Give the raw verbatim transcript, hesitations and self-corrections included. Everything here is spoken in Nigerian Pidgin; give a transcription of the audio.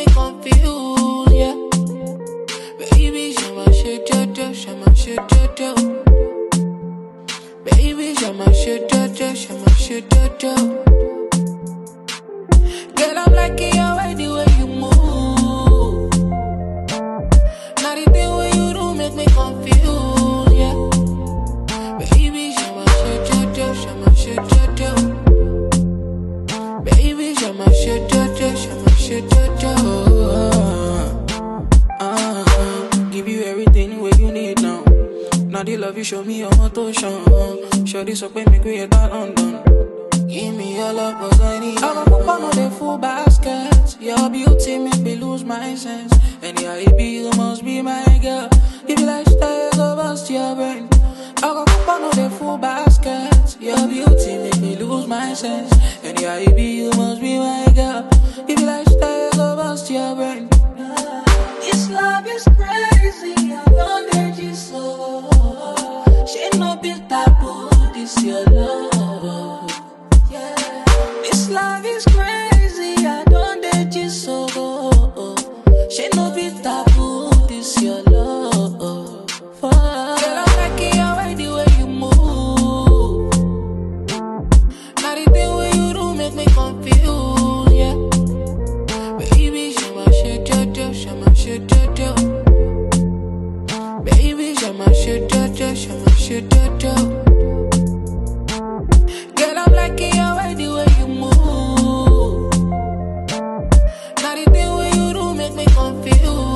me confused, yeah. Baby, you're my shit, Jojo, you're my shit, Jojo. Baby, you're my shit, Jojo, you're my shit, Jojo. Girl, I'm liking your way, the way you move. Now the thing way you do make me confused, yeah. Baby, you're my shit, Jojo, you're my shit, Jojo. Baby, you're my shit, Jojo, you're my shit, Jojo. Uh, give you everything where you need now. Now the love you show me your motion. Show this up and make me that London. Give me your love, cause I need it. I gon' pop on the full basket. Your beauty make me lose my sense. Anyhow it be, you must be my girl. Give you lifestyle, go bust your brain. I gon' pop on the full basket. Your beauty make me lose my sense. Anyhow it be, you must be my girl. Give you lifestyle, go bust your brain. This love is crazy, I don't let you so. She no be taboo, this your love. Yeah. This love is crazy, I don't let you so. She no be taboo, this your love. Girl, I'm liking your way, the way you move. Now the thing way you do make me confused, yeah. Baby, you're my shit, Jojo, you're my shit, Jojo. Baby, you're my shit, Jojo, you're my shit, Jojo. Girl, I'm liking your way, the way you move. Now the thing way you do make me confused.